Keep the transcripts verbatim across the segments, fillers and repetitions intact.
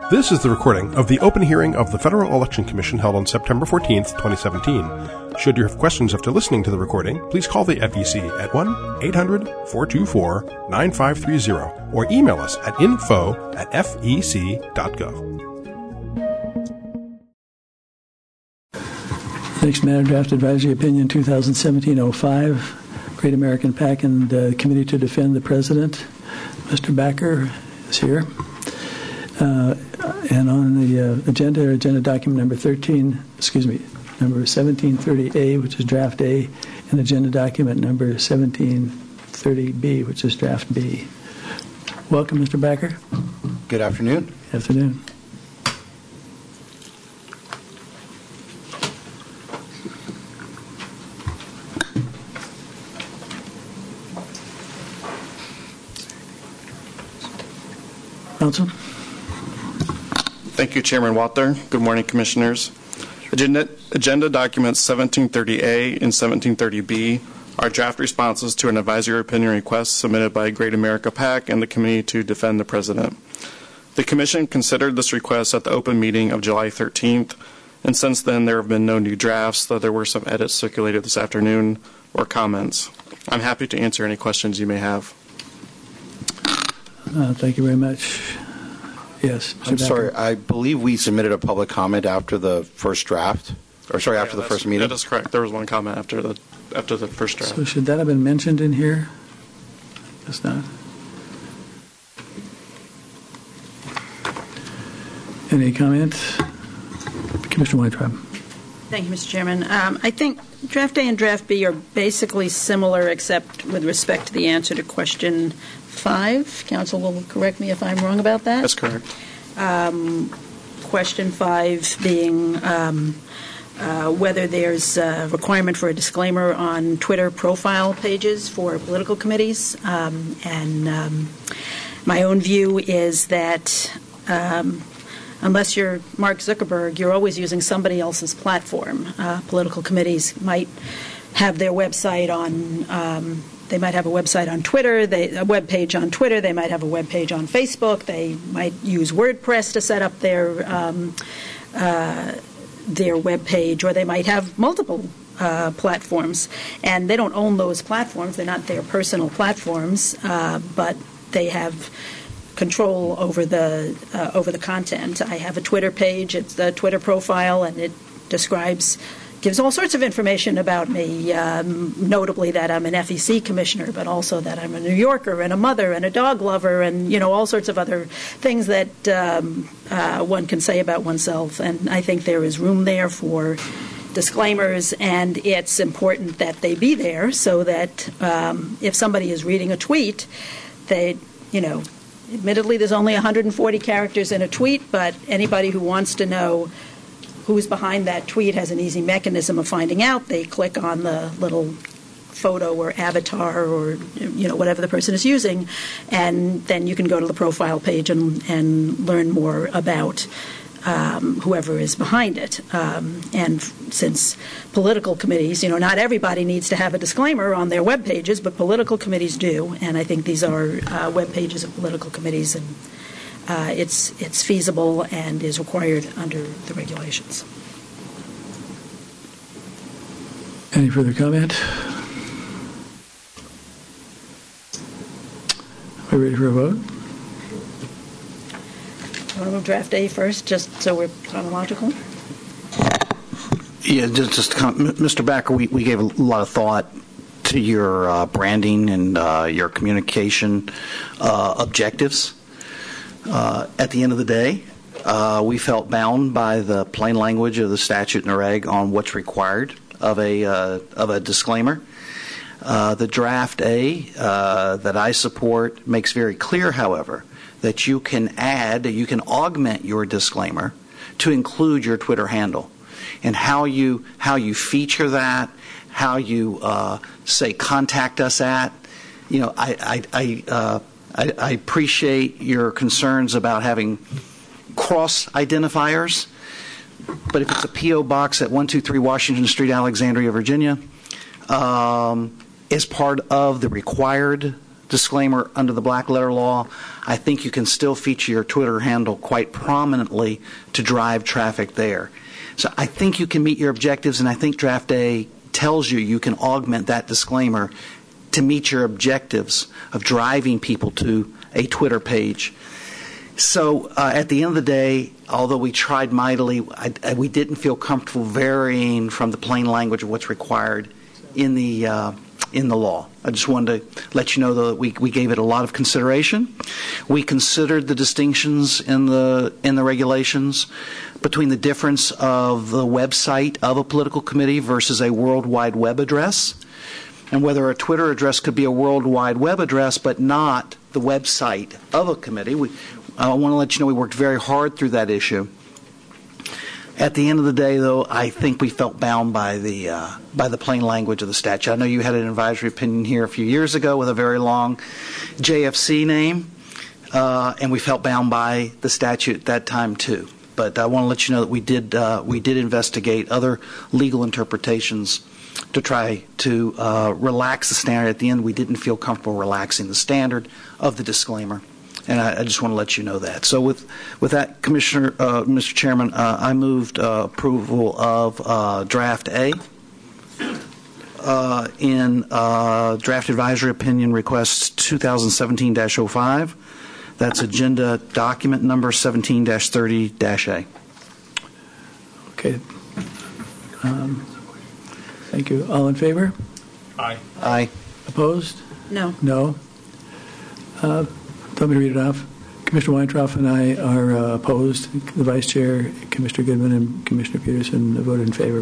This is the recording of the open hearing of the Federal Election Commission held on September fourteenth, twenty seventeen. Should you have questions after listening to the recording, please call the F E C at one eight hundred four two four nine five three zero or email us at info at f e c dot gov. Next matter, Draft Advisory Opinion twenty seventeen oh five, Great American PAC and uh, Committee to Defend the President. Mister Backer is here. Uh, and on the uh, agenda, agenda document number thirteen, excuse me, number seventeen thirty A, which is Draft A, and agenda document number seventeen thirty B, which is Draft B. Welcome, Mister Backer. Good afternoon. Afternoon. Council. Thank you, Chairman Walter. Good morning, Commissioners. Agenda, agenda documents seventeen thirty A and seventeen thirty B are draft responses to an advisory opinion request submitted by Great America PAC and the Committee to Defend the President. The Commission considered this request at the open meeting of July thirteenth, and since then there have been no new drafts, though there were some edits circulated this afternoon or comments. I'm happy to answer any questions you may have. Uh, thank you very much. Yes, Mister I'm Backer. sorry. I believe we submitted a public comment after the first draft, or sorry, after Yeah, the first meeting. That is correct. There was one comment after the after the first draft. So should that have been mentioned in here? It's not. Any comments? Commissioner Weintraub. Thank you, Mister Chairman. Um, I think Draft A and Draft B are basically similar, except with respect to the answer to question five. Council will correct me if I'm wrong about that. That's correct. Um, question five being um, uh, whether there's a requirement for a disclaimer on Twitter profile pages for political committees. Um, and um, my own view is that um, unless you're Mark Zuckerberg, you're always using somebody else's platform. Uh, political committees might have their website on, um, they might have a website on Twitter, they, a web page on Twitter, they might have a web page on Facebook, they might use WordPress to set up their um, uh, their web page, or they might have multiple uh, platforms. And they don't own those platforms, they're not their personal platforms, uh, but they have control over the uh, over the content. I have a Twitter page, it's the Twitter profile, and it describes, gives all sorts of information about me, um, notably that I'm an F E C commissioner, but also that I'm a New Yorker and a mother and a dog lover, and you know all sorts of other things that um, uh, one can say about oneself. And I think there is room there for disclaimers, and it's important that they be there so that um, if somebody is reading a tweet, they, you know, admittedly, there's only one hundred forty characters in a tweet, but anybody who wants to know who's behind that tweet has an easy mechanism of finding out. They click on the little photo or avatar or, you know, whatever the person is using, and then you can go to the profile page and, and learn more about um, whoever is behind it. Um, and since political committees, you know, not everybody needs to have a disclaimer on their web pages, but political committees do, and I think these are uh, web pages of political committees, and uh, it's it's feasible and is required under the regulations. Any further comment? Are we ready for a vote? You want to move Draft A first, just so we're chronological? Yeah, just, just to comment, Mister Backer, we, we gave a lot of thought to your uh, branding and uh, your communication uh, objectives. Uh, at the end of the day, uh, we felt bound by the plain language of the statute and the reg on what's required of a uh, of a disclaimer. Uh, the Draft A uh, that I support makes very clear, however, that you can add, you can augment your disclaimer to include your Twitter handle, and how you how you feature that, how you uh, say contact us at. You know, I I I, uh, I I appreciate your concerns about having cross identifiers, but if it's a P O box at one two three Washington Street, Alexandria, Virginia, um, as part of the required disclaimer under the black letter law, I think you can still feature your Twitter handle quite prominently to drive traffic there. So I think you can meet your objectives, and I think Draft A tells you you can augment that disclaimer to meet your objectives of driving people to a Twitter page. So uh, at the end of the day, although we tried mightily, I, I, we didn't feel comfortable varying from the plain language of what's required in the uh, in the law. I just wanted to let you know though, that we we gave it a lot of consideration. We considered the distinctions in the in the regulations between the difference of the website of a political committee versus a World Wide Web address, and whether a Twitter address could be a World Wide Web address but not the website of a committee. We, I want to let you know we worked very hard through that issue. At the end of the day, though, I think we felt bound by the uh, by the plain language of the statute. I know you had an advisory opinion here a few years ago with a very long J F C name, uh, and we felt bound by the statute at that time too. But I want to let you know that we did uh, we did investigate other legal interpretations to try to uh, relax the standard. At the end, we didn't feel comfortable relaxing the standard of the disclaimer. And I, I just want to let you know that. So with with that, Commissioner, uh, Mister Chairman, uh, I moved uh, approval of uh, Draft A uh, in uh, Draft Advisory Opinion Request twenty seventeen dash oh five. That's agenda document number seventeen dash thirty dash A. Okay. Um, thank you. All in favor? Aye. Aye. Opposed? No. No. Uh, Let me read it off. Commissioner Weintraub and I are uh, opposed. The Vice Chair, Commissioner Goodman, and Commissioner Peterson voted in favor.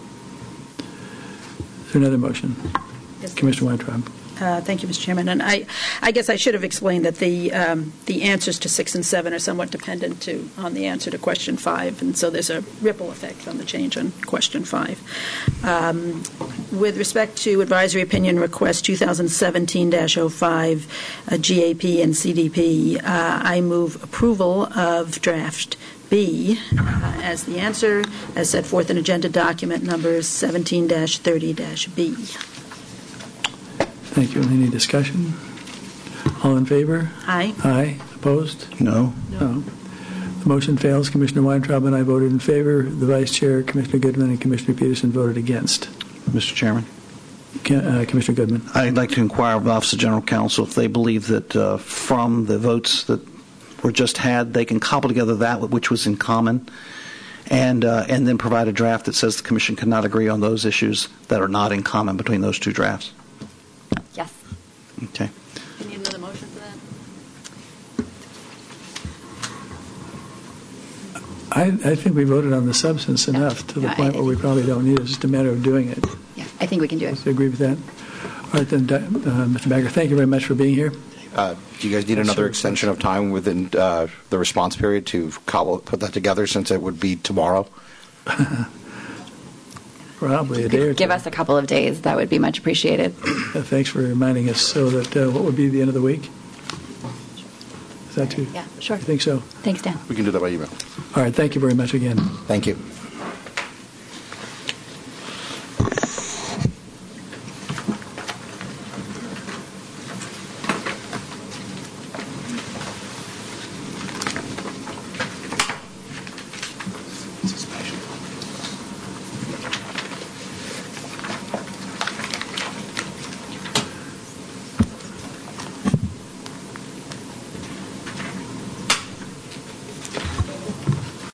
Is there another motion? Yes. Commissioner Weintraub. Uh, thank you, Mister Chairman. And I, I guess I should have explained that the um, the answers to six and seven are somewhat dependent to on the answer to question five, and so there's a ripple effect on the change on question five. Um, with respect to advisory opinion request twenty seventeen dash oh five, uh, G A P and C D P, uh, I move approval of draft B uh, as the answer, as set forth in agenda document number seventeen dash thirty dash B. Thank you. Any discussion? All in favor? Aye. Aye. Opposed? No. No. The motion fails. Commissioner Weintraub and I voted in favor. The Vice Chair, Commissioner Goodman, and Commissioner Peterson voted against. Mister Chairman, Uh, Commissioner Goodman. I'd like to inquire of the Office of General Counsel if they believe that uh, from the votes that were just had, they can cobble together that which was in common and uh, and then provide a draft that says the Commission cannot agree on those issues that are not in common between those two drafts. Yes. Okay. Do you need another motion for that? I, I think we voted on the substance enough to the No, I- point where we probably don't need it. It's just a matter of doing it. Yeah, I think we can do it. Do you agree with that? All right, then, uh, Mister Backer, thank you very much for being here. Uh, do you guys need another extension of time within uh, the response period to cobble, put that together, since it would be tomorrow? Probably a day or two. Give us a couple of days. That would be much appreciated. Uh, thanks for reminding us. So that uh, what would be the end of the week? Is that too? Yeah, sure. I think so. Thanks, Dan. We can do that by email. All right. Thank you very much again. Thank you.